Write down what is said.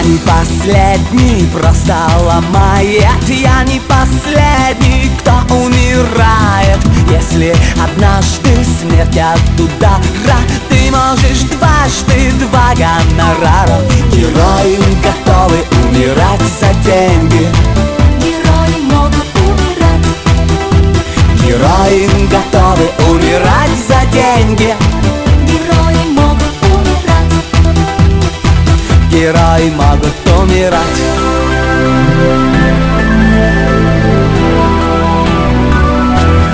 Я не последний, просто ломает. Я не последний, кто умирает. Если однажды смерть от удара, ты можешь дважды два гонорара. Герои готовы умирать за деньги. Герои могут умирать. Герои готовы умирать за деньги. Герои могут умирать. Герои могут умирать.